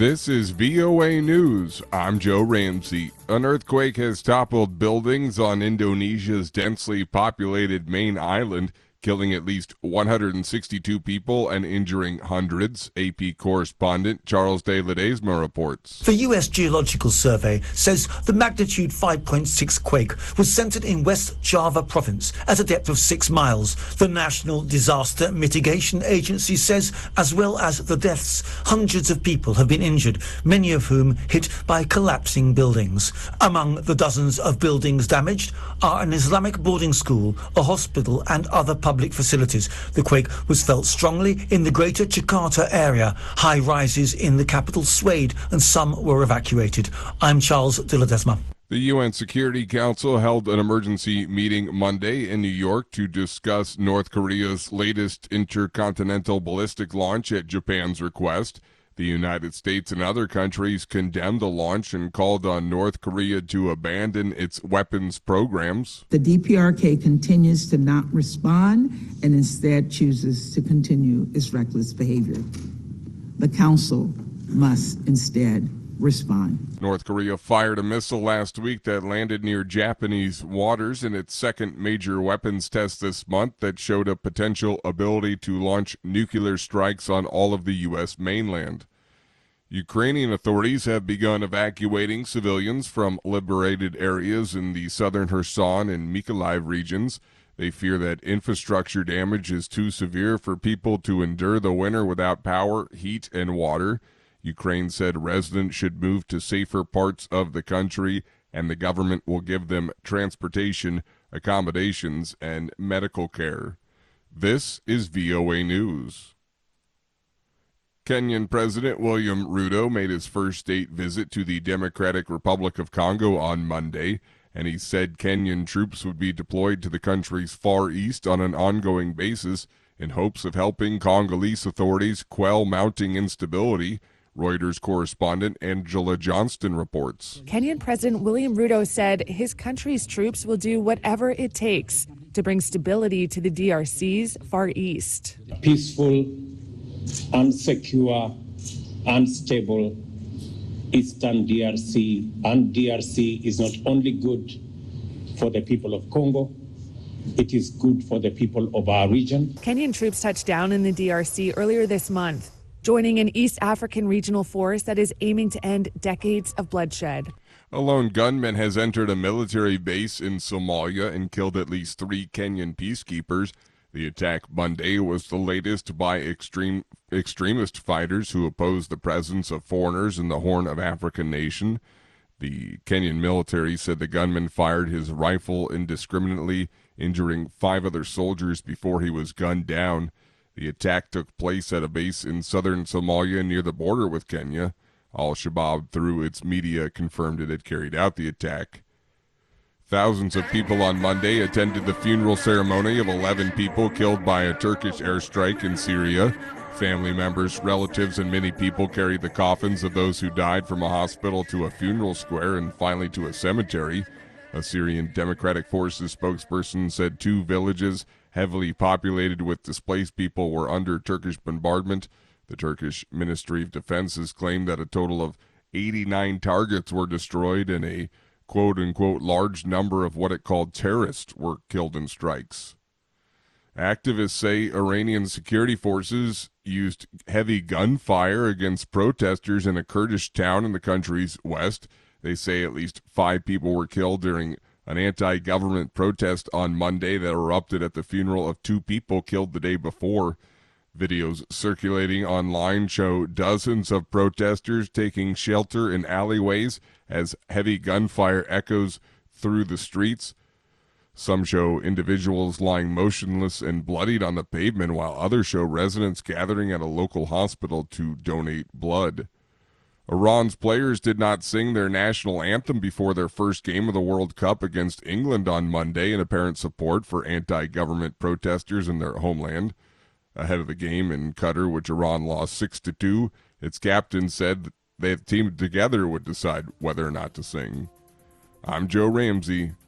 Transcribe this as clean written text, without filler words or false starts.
This is VOA News. I'm Joe Ramsey. An earthquake has toppled buildings on Indonesia's densely populated main island, killing at least 162 people and injuring hundreds. AP correspondent Charles de Ledesma reports. The U.S. Geological Survey says the magnitude 5.6 quake was centered in West Java province at a depth of 6 miles. The National Disaster Mitigation Agency says, as well as the deaths, hundreds of people have been injured, many of whom hit by collapsing buildings. Among the dozens of buildings damaged are an Islamic boarding school, a hospital and other public facilities. The quake was felt strongly in the greater Jakarta area. High rises in the capital swayed and some were evacuated. I'm Charles de Ledesma. The UN Security Council held an emergency meeting Monday in New York to discuss North Korea's latest intercontinental ballistic launch at Japan's request. The United States and other countries condemned the launch and called on North Korea to abandon its weapons programs. The DPRK continues to not respond and instead chooses to continue its reckless behavior. The Council must instead respond. North Korea fired a missile last week that landed near Japanese waters in its second major weapons test this month that showed a potential ability to launch nuclear strikes on all of the U.S. mainland. Ukrainian authorities have begun evacuating civilians from liberated areas in the southern Kherson and Mykolaiv regions. They fear that infrastructure damage is too severe for people to endure the winter without power, heat, and water. Ukraine said residents should move to safer parts of the country, and the government will give them transportation, accommodations, and medical care. This is VOA News. Kenyan President William Ruto made his first state visit to the Democratic Republic of Congo on Monday, and he said Kenyan troops would be deployed to the country's far east on an ongoing basis in hopes of helping Congolese authorities quell mounting instability. Reuters correspondent Angela Johnston reports. Kenyan President William Ruto said his country's troops will do whatever it takes to bring stability to the DRC's Far East. Peaceful, unsecure, unstable Eastern DRC, and DRC is not only good for the people of Congo, it is good for the people of our region. Kenyan troops touched down in the DRC earlier this month, joining an East African regional force that is aiming to end decades of bloodshed. A lone gunman has entered a military base in Somalia and killed at least 3 Kenyan peacekeepers. The attack Monday was the latest by extremist fighters who oppose the presence of foreigners in the Horn of Africa nation. The Kenyan military said the gunman fired his rifle indiscriminately, injuring 5 other soldiers before he was gunned down. The attack took place at a base in southern Somalia near the border with Kenya. Al-Shabaab, through its media, confirmed it had carried out the attack. Thousands of people on Monday attended the funeral ceremony of 11 people killed by a Turkish airstrike in Syria. Family members, relatives, and many people carried the coffins of those who died from a hospital to a funeral square and finally to a cemetery. A Syrian Democratic Forces spokesperson said 2 villages heavily populated with displaced people were under Turkish bombardment. The Turkish Ministry of Defense has claimed that a total of 89 targets were destroyed and a quote-unquote large number of what it called terrorists were killed in strikes. Activists say Iranian security forces used heavy gunfire against protesters in a Kurdish town in the country's west. They say at least 5 people were killed during an anti-government protest on Monday that erupted at the funeral of 2 people killed the day before. Videos circulating online show dozens of protesters taking shelter in alleyways as heavy gunfire echoes through the streets. Some show individuals lying motionless and bloodied on the pavement, while others show residents gathering at a local hospital to donate blood. Iran's players did not sing their national anthem before their first game of the World Cup against England on Monday in apparent support for anti-government protesters in their homeland. Ahead of the game in Qatar, which Iran lost 6-2, its captain said they teamed together would decide whether or not to sing. I'm Joe Ramsey.